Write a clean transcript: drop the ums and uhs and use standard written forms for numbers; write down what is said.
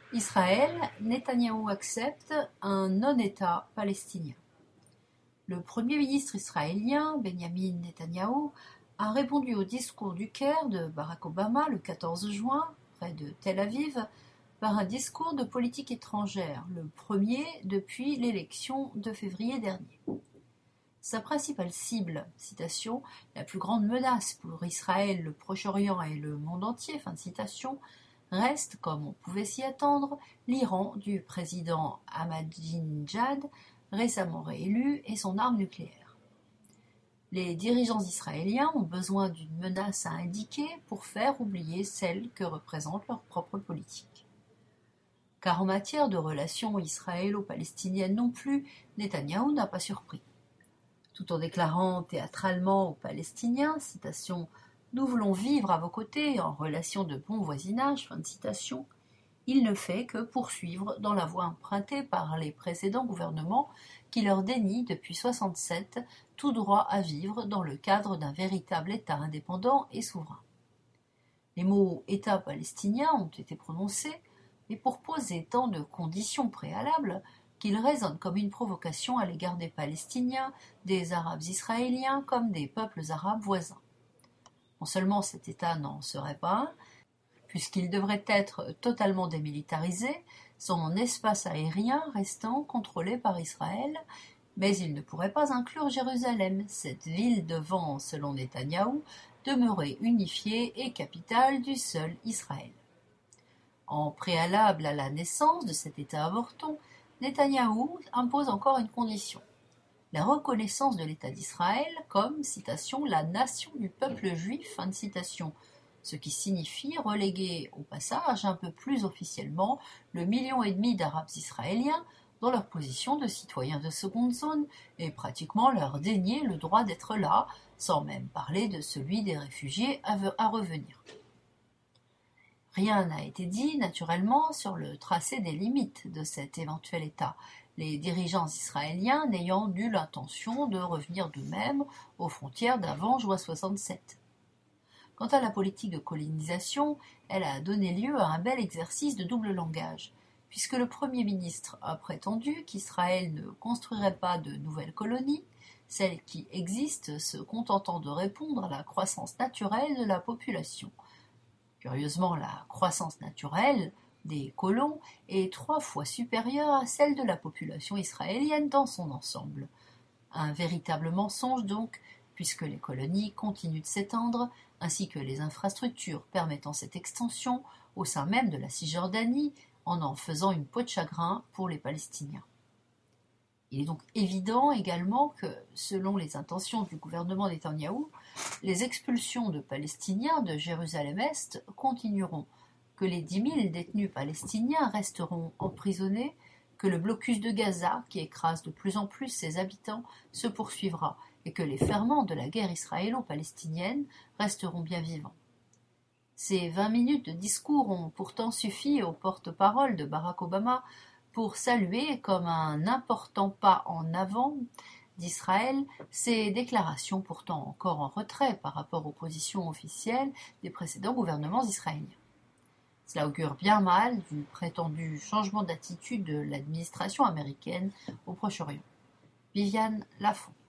Israël, Netanyahou accepte un non-État palestinien. Le Premier ministre israélien, Benjamin Netanyahou, a répondu au discours du Caire de Barack Obama le 14 juin, près de Tel Aviv, par un discours de politique étrangère, le premier depuis l'élection de février dernier. Sa principale cible, citation, la plus grande menace pour Israël, le Proche-Orient et le monde entier, fin de citation, reste, comme on pouvait s'y attendre, l'Iran du président Ahmadinejad, récemment réélu, et son arme nucléaire. Les dirigeants israéliens ont besoin d'une menace à indiquer pour faire oublier celle que représente leur propre politique. Car en matière de relations israélo-palestiniennes non plus, Netanyahou n'a pas surpris. Tout en déclarant théâtralement aux Palestiniens, citation, « Nous voulons vivre à vos côtés en relation de bon voisinage », fin de citation, il ne fait que poursuivre dans la voie empruntée par les précédents gouvernements qui leur dénient depuis 1967 tout droit à vivre dans le cadre d'un véritable État indépendant et souverain. Les mots « État palestinien » ont été prononcés, mais pour poser tant de conditions préalables qu'ils résonnent comme une provocation à l'égard des Palestiniens, des Arabes israéliens comme des peuples arabes voisins. Non seulement cet État n'en serait pas un, puisqu'il devrait être totalement démilitarisé, son espace aérien restant contrôlé par Israël, mais il ne pourrait pas inclure Jérusalem, cette ville devant, selon Netanyahou, demeurer unifiée et capitale du seul Israël. En préalable à la naissance de cet État avorton, Netanyahou impose encore une condition, la reconnaissance de l'État d'Israël comme, citation, la nation du peuple juif, fin de citation, ce qui signifie reléguer au passage un peu plus officiellement le 1,5 million d'Arabes israéliens dans leur position de citoyens de seconde zone et pratiquement leur dénier le droit d'être là, sans même parler de celui des réfugiés à revenir. Rien n'a été dit, naturellement, sur le tracé des limites de cet éventuel État, les dirigeants israéliens n'ayant nulle intention de revenir d'eux-mêmes aux frontières d'avant juin 67. Quant à la politique de colonisation, elle a donné lieu à un bel exercice de double langage, puisque le Premier ministre a prétendu qu'Israël ne construirait pas de nouvelles colonies, celles qui existent se contentant de répondre à la croissance naturelle de la population. Curieusement, la croissance naturelle des colons est 3 fois supérieure à celle de la population israélienne dans son ensemble. Un véritable mensonge donc, puisque les colonies continuent de s'étendre, ainsi que les infrastructures permettant cette extension au sein même de la Cisjordanie, en faisant une peau de chagrin pour les Palestiniens. Il est donc évident également que, selon les intentions du gouvernement Netanyahou, les expulsions de Palestiniens de Jérusalem-Est continueront, que les 10 000 détenus palestiniens resteront emprisonnés, que le blocus de Gaza, qui écrase de plus en plus ses habitants, se poursuivra et que les ferments de la guerre israélo-palestinienne resteront bien vivants. Ces 20 minutes de discours ont pourtant suffi au porte-parole de Barack Obama pour saluer comme un important pas en avant d'Israël ces déclarations pourtant encore en retrait par rapport aux positions officielles des précédents gouvernements israéliens. Cela augure bien mal du prétendu changement d'attitude de l'administration américaine au Proche-Orient. Viviane Lafont.